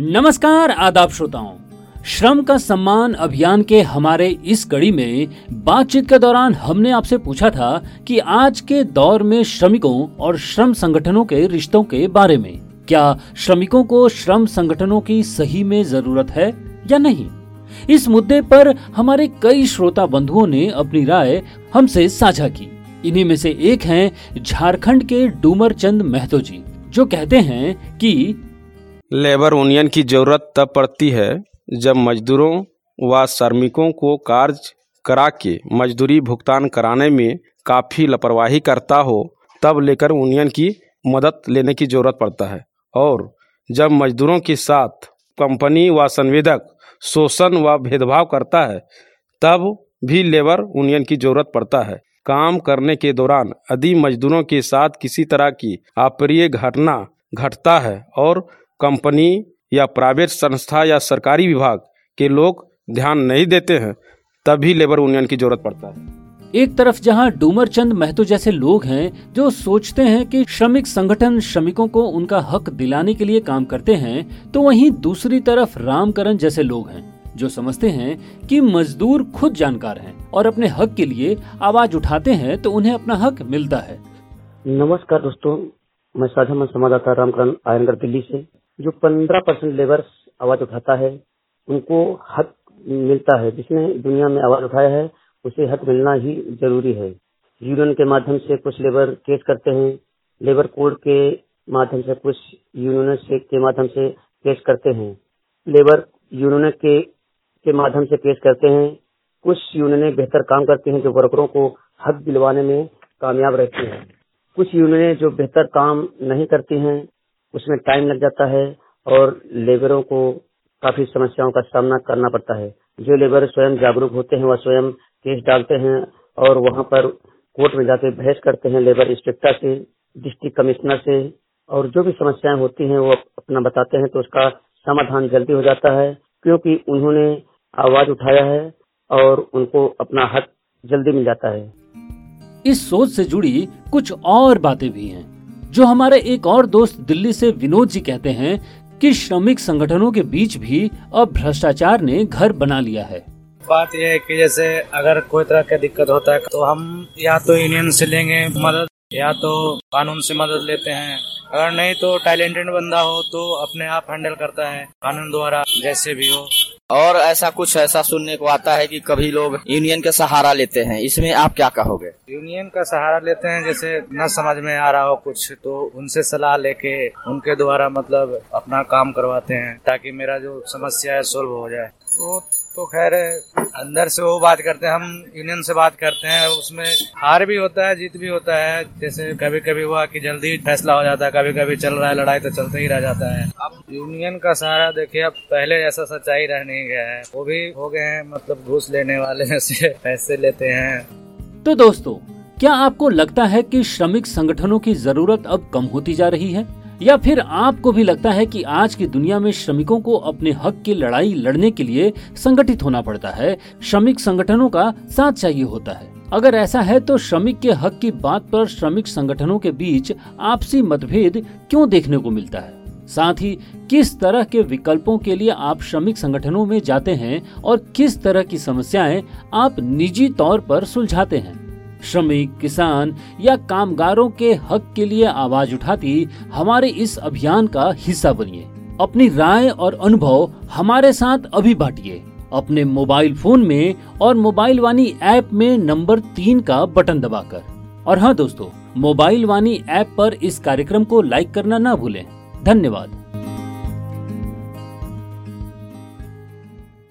नमस्कार आदाब श्रोताओं, श्रम का सम्मान अभियान के हमारे इस कड़ी में बातचीत के दौरान हमने आपसे पूछा था कि आज के दौर में श्रमिकों और श्रम संगठनों के रिश्तों के बारे में क्या श्रमिकों को श्रम संगठनों की सही में जरूरत है या नहीं। इस मुद्दे पर हमारे कई श्रोता बंधुओं ने अपनी राय हमसे साझा की। इन्हीं में से एक हैं झारखंड के डूमर चंद महतो जी, जो कहते हैं कि लेबर यूनियन की जरूरत तब पड़ती है जब मजदूरों व श्रमिकों को कार्य करा के मजदूरी भुगतान कराने में काफ़ी लापरवाही करता हो, तब लेकर यूनियन की मदद लेने की जरूरत पड़ता है। और जब मजदूरों के साथ कंपनी व संवेदक शोषण व भेदभाव करता है, तब भी लेबर यूनियन की जरूरत पड़ता है। काम करने के दौरान यदि मजदूरों के साथ किसी तरह की अप्रिय घटना घटता है और कंपनी या प्राइवेट संस्था या सरकारी विभाग के लोग ध्यान नहीं देते हैं, तभी लेबर यूनियन की जरूरत पड़ता है। एक तरफ जहां डूमर चंद महतो जैसे लोग हैं जो सोचते हैं कि श्रमिक संगठन श्रमिकों को उनका हक दिलाने के लिए काम करते हैं, तो वहीं दूसरी तरफ रामकरण जैसे लोग हैं जो समझते हैं कि मजदूर खुद जानकार हैं और अपने हक के लिए आवाज उठाते हैं तो उन्हें अपना हक मिलता है। नमस्कार दोस्तों, मैं साझा संवाददाता रामकरण आयनगढ़ दिल्ली से। जो 15% लेबर आवाज उठाता है उनको हक मिलता है। जिसने दुनिया में आवाज उठाया है उसे हक मिलना ही जरूरी है। यूनियन के माध्यम से कुछ लेबर केस करते हैं, लेबर कोड के माध्यम से कुछ यूनियन के माध्यम से केस करते हैं, लेबर यूनियन के माध्यम से केस करते हैं। कुछ यूनियनें बेहतर काम करती हैं जो वर्करों को हक दिलवाने में कामयाब रहती हैं। कुछ यूनियनें जो बेहतर काम नहीं करती हैं उसमें टाइम लग जाता है और लेबरों को काफी समस्याओं का सामना करना पड़ता है। जो लेबर स्वयं जागरूक होते हैं वह स्वयं केस डालते हैं और वहां पर कोर्ट में जाकर बहस करते हैं लेबर इंस्पेक्टर से, डिस्ट्रिक्ट कमिश्नर से, और जो भी समस्याएं होती हैं वो अपना बताते हैं तो उसका समाधान जल्दी हो जाता है, क्योंकि उन्होंने आवाज उठाया है और उनको अपना हक जल्दी मिल जाता है। इस सोच से जुड़ी कुछ और बातें भी हैं जो हमारे एक और दोस्त दिल्ली से विनोद जी कहते हैं कि श्रमिक संगठनों के बीच भी अब भ्रष्टाचार ने घर बना लिया है। बात यह है कि जैसे अगर कोई तरह का दिक्कत होता है तो हम या तो यूनियन से लेंगे मदद या तो कानून से मदद लेते हैं। अगर नहीं तो टैलेंटेड बंदा हो तो अपने आप हैंडल करता है कानून द्वारा, जैसे भी हो। और ऐसा सुनने को आता है कि कभी लोग यूनियन का सहारा लेते हैं, इसमें आप क्या कहोगे? यूनियन का सहारा लेते हैं, जैसे न समझ में आ रहा हो कुछ तो उनसे सलाह लेके उनके द्वारा मतलब अपना काम करवाते हैं ताकि मेरा जो समस्या है सोल्व हो जाए। वो तो खैर अंदर से वो बात करते हैं, हम यूनियन से बात करते हैं, उसमें हार भी होता है जीत भी होता है। जैसे कभी कभी हुआ कि जल्दी फैसला हो जाता है, कभी कभी चल रहा है लड़ाई तो चलते ही रह जाता है। अब यूनियन का सहारा देखिए, अब पहले जैसा सच्चाई रह नहीं गया है, वो भी हो गए हैं मतलब घूस लेने वाले से पैसे लेते हैं। तो दोस्तों, क्या आपको लगता है कि श्रमिक संगठनों की जरूरत अब कम होती जा रही है, या फिर आपको भी लगता है कि आज की दुनिया में श्रमिकों को अपने हक की लड़ाई लड़ने के लिए संगठित होना पड़ता है, श्रमिक संगठनों का साथ चाहिए होता है? अगर ऐसा है तो श्रमिक के हक की बात पर श्रमिक संगठनों के बीच आपसी मतभेद क्यों देखने को मिलता है? साथ ही किस तरह के विकल्पों के लिए आप श्रमिक संगठनों में जाते हैं और किस तरह की समस्याएं आप निजी तौर पर सुलझाते हैं? श्रमिक, किसान या कामगारों के हक के लिए आवाज उठाती हमारे इस अभियान का हिस्सा बनिए। अपनी राय और अनुभव हमारे साथ अभी बांटिए अपने मोबाइल फोन में और मोबाइल वाणी ऐप में नंबर 3 का बटन दबाकर। और हाँ दोस्तों, मोबाइल वाणी ऐप पर इस कार्यक्रम को लाइक करना ना भूलें। धन्यवाद।